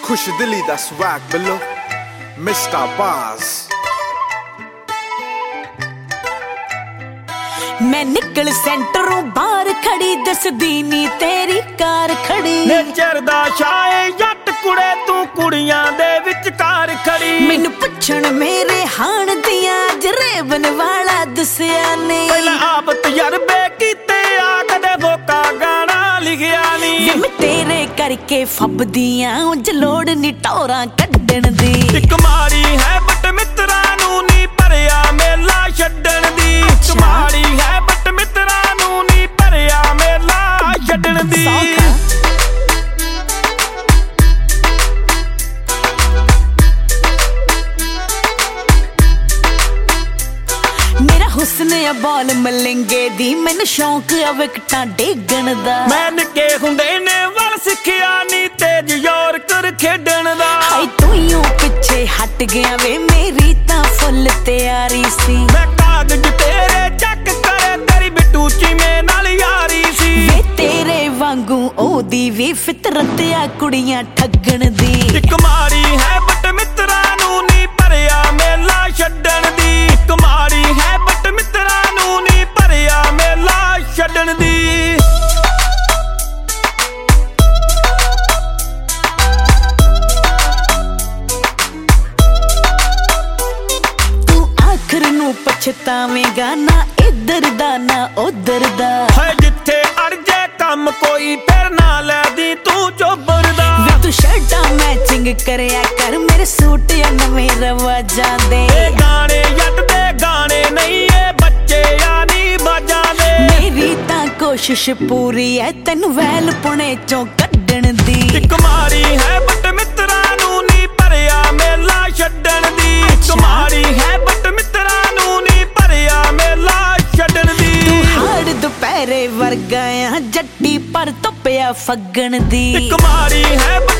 खुश दिली दा स्वैग बिलो मिस्टर बाज। मैं निकल सेंटरों बाहर खड़ी दसदी नी तेरी कार खड़ी। नेचर दा शाए जट कुड़े तू कुड़ियां दे विचकार खड़ी। मैनू पुछण मेरे हाण दियां जरेबन वाला दसिया ने। पहला आप तजर्बे कीते आ कदे वोका गाना लिखिया नी। मैं तेरे करके फबदियां उंज लोड़ नी टोरां कड्डण दी। इक मारी है बट मित्रा नू नी भरिया मेला छड्डण दी। इक मारी है बट मित्रा नू नी भरिया मेला छड्डण दी। मेरा हुस्न या बॉल मलिंगे दी मैनू शौक आ विकटां डेगण दा। मैं निके हुंदे ने वल सिखिया नी तेज यॉर्कर खेडण दा। हाय तू यूं पिछे हट गया वे मेरी तां फुल तैयारी सी। मैं कागज तेरे चेक करे तेरी बिटूची में नाल यारी सी। वे तेरे वांगू ओदी वी फितरत आ कुड़ियां ठगण दी। इक मारी है बट मित्रा नू नी भरिया मेला छड्डण दी। इक मारी है बट मित्रा नू नी भरिया मेला छड्डण दी। तू आखिर नू पछतावेगा ना इधर दा ना उधर दा। है जिथे अड़जे कम कोई फिर ना लै दी तू चोबर दा। वे तू शर्टां मैचिंग करया कर मेरे सूट या नवे रवाजां दे। गाने जट दे गाने नहीं ये बच्चे यानी बाजां दे। मेरी तां कोशिश पूरी है तैनू वैल पुणे चों कड्डण दी। इक मारी है बट मित्रा नू नी भरिया मेला छड्डण दी। इक मारी है बट मित्रा नू नी भरिया मेला छड्डण दी। तू हाड़ दुपहरे वर्गा आ जट्टी पर धुप्पिया फग्गण दी। इक मारी है